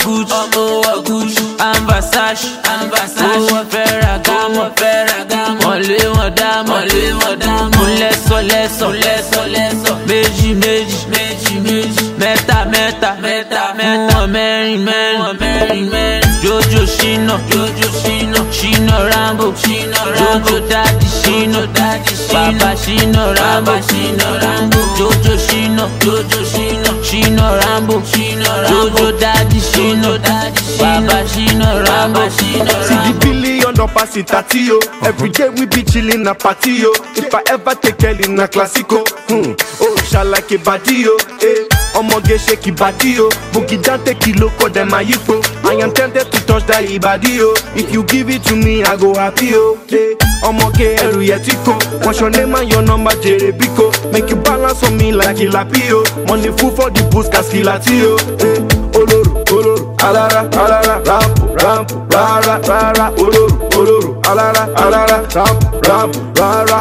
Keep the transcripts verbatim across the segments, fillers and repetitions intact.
Gucci, ọmọ Gucci, and Versace, and Versace. Owó Ferragamo, Ferragamo. Mọ̀lé wọn dá, mọ̀lé wọn dá. Mo lẹ́sọ̀ lẹ́sọ̀, lẹ́sọ̀ lẹ́sọ̀. Méjì méjì, méjì méjì. Mẹ́ta mẹ́ta, mẹ́ta mẹ́ta. Wọ́n mẹ́rin mẹ́rin, wọ́n mẹ́rin mẹ́rin. Jojo Shino, Jojo Shino, Shino Rambo, Shino Rambo. Jojo Daddy Shino, Daddy Shino. Baba Shino Rambo, Shino Rambo. Jojo Shino, Jojo Shino, Shino Rambo, Shino Rambo. Jojo Daddy Shino, Daddy Shino. Baba Shino Rambo, Shino Rambo. See the billion up pass it at yo. Every day we be chillin' a party yo. If I ever take Kelly in a classico, hmm. Oh, shall like a body yo, eh. Omoge shake your body yo. Boogie down take it loco them my yipo. I am tempted to touch that body yo. If you give it to me, I go happy yo, eh. Omoge eru yetiko. What's your name and your number, Jerebiko? Make you balance on me like a lapio. Money full for the boost, caskilatio, eh. Oloro, oloro, alara, alara, rampo, rampo, rara, rara, oloro, oloro, alara, alara, rampo, rampo, rara.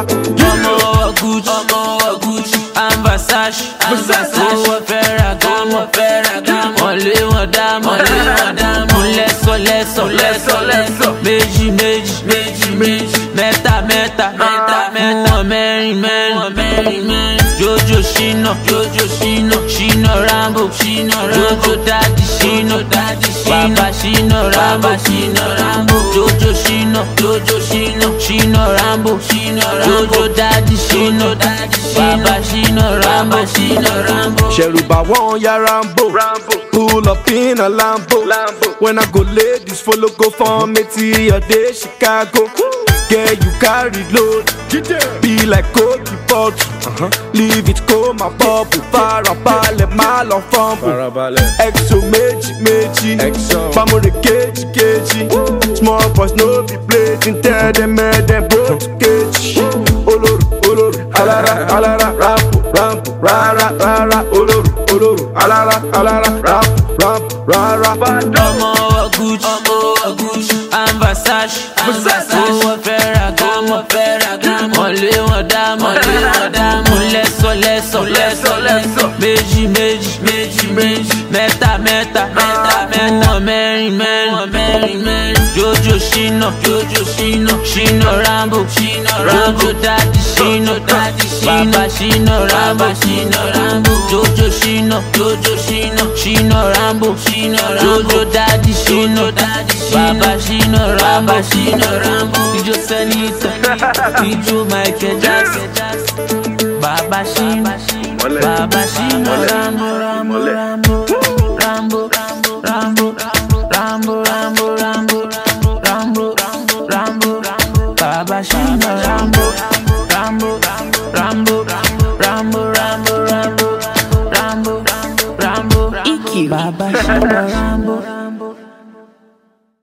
Ọmọ Gucci, ọmọ Gucci, and Versace, and Versace. Owó Ferragamo, Ferragamo. Mọ̀lé wọn dá, mọ̀lé wọn dá. Mo lẹ́sọ̀ lẹ́sọ̀, lẹ́sọ̀ lẹ́sọ̀. Méjì méjì, méjì méjì. Mẹ́ta mẹ́ta, mẹ́ta mẹ́ta. Wọ́n mẹ́rin mẹ́rin, wọ́n mẹ́rin mẹ́rin. Jojo Shino, Jojo Shino, Shino Rambo, Shino Rambo. Jojo Daddy Shino, Daddy Shino. Baba Shino Rambo, Shino Rambo. Jojo Shino, Jojo Shino, Shino Rambo, Shino Rambo. Jojo Daddy Shino, Daddy Shino. Baba Shino Rambo, Shino Rambo. Sheruba one ya Rambo, Rambo. Pull up in a Lambo, Lambo. When I go ladies follow go for me till your day Chicago. Girl, you carry load, be like Coke pot. Uh-huh. Leave it cold, my bubble. Farabale, mal on fumble. Exo meji meji, family keji keji. Small boys no be playing, tell them mad them bro to cage. Oloro, oloro, alara, alara, rampo, rampo, rara, rara, oloro, oloro, alara, alara, rampo, rampo, rara. Ọmọ Gucci, ọmọ Gucci, and Versace, and Versace. Owó Ferragamo, Ferragamo. Mọ̀lé wọn dá, mọ̀lé wọn dá. Mo lẹ́sọ̀ lẹ́sọ̀, lẹ́sọ̀ lẹ́sọ̀. Méjì méjì, méjì méjì. Mẹ́ta mẹ́ta, mẹ́ta mẹ́ta. Wọ́n mẹ́rin mẹ́rin, wọ́n mẹ́rin mẹ́rin. Jojo Shino, Jojo Shino, Shino Rambo, Shino Rambo. Jojo Daddy Shino, Daddy Shino. Baba Shino Rambo, Shino Rambo. Jojo Shino, Jojo Shino, Shino Rambo, Shino Rambo. Jojo Daddy Shino, Daddy Shino. Baba Shino Rambo, Shino Rambo. Ijo Senita, Ijo Michael Jackson. Baba Shino, Baba Shino Rambo, Rambo, Rambo, Rambo, Rambo, Rambo, Rambo, Rambo, Rambo, Rambo, Baba Shino Rambo, Rambo, Rambo, Rambo, Rambo, Rambo, Rambo, Rambo, Iki, Baba Shino Rambo.